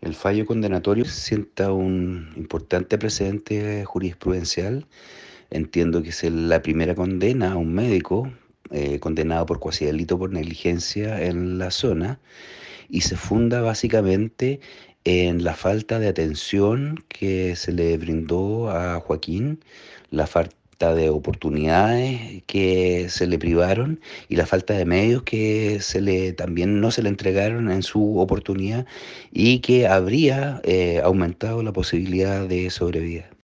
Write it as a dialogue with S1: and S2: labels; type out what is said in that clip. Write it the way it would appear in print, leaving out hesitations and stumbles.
S1: El fallo condenatorio sienta un importante precedente jurisprudencial. Entiendo que es la primera condena a un médico condenado por cuasi delito por negligencia en la zona y se funda básicamente en la falta de atención que se le brindó a Joaquín, la falta de oportunidades que se le privaron y la falta de medios que también no se le entregaron en su oportunidad y que habría aumentado la posibilidad de sobrevida.